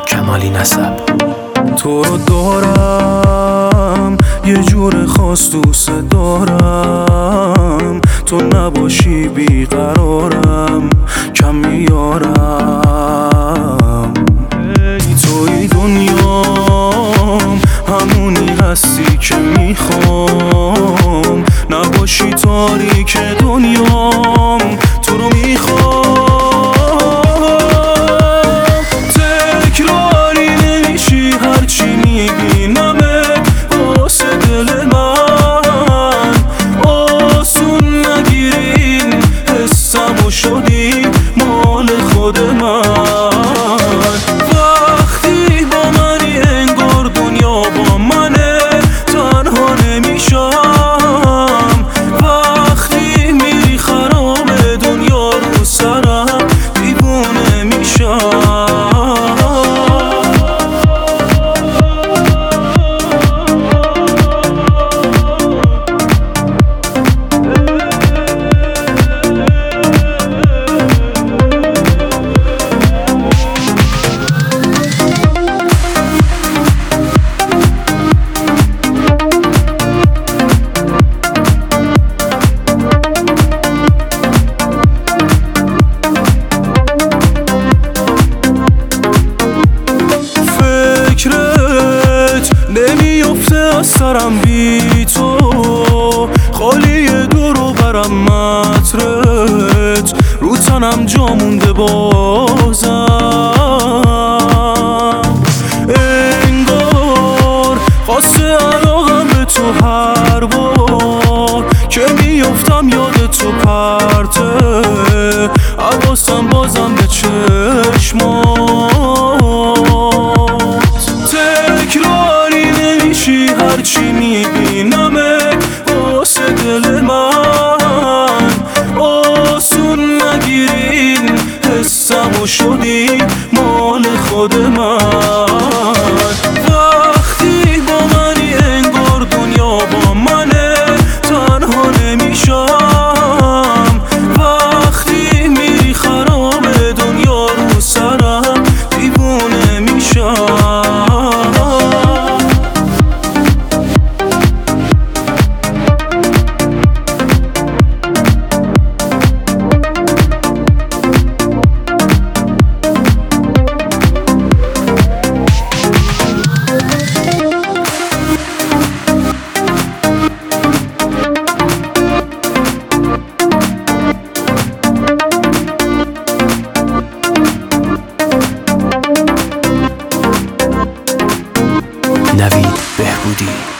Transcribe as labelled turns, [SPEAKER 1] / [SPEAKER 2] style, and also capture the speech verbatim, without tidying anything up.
[SPEAKER 1] کمالی نسب.
[SPEAKER 2] تو رو دارم یه جور خاص دوست دارم، تو نباشی بیقرارم کم میارم. توی دنیام همونی هستی که میخوام، نباشی تاریک دنیام تو رو میخوام. تکراری نمیشی هرچی میبینمت واسه دل من، آسون نگیرین حسمو شدی مال خود من. وقتی با منی انگار دنیا با منه، تنها نمیشم. وقتی میری خراب دنیا رو سرم دیوونه میشم. نمیفته از سرم بی تو، خالی دورو برم مطرت، رو تنم جا مونده بازم. انگار خاصه علاقم به تو هر بار که میفتم یاد تو پرته، حواسم بازم به چشمات. تکراری نمیشی هرچی میبینمت واسه دل من، آسون نگیرین حسمو شدی مال خود من. وقتی با منی انگار دنیا با منه، تنها نمیشم. وقتی میری خراب دنیا رو سرم دیوونه میشم.
[SPEAKER 1] نوید بهبودی.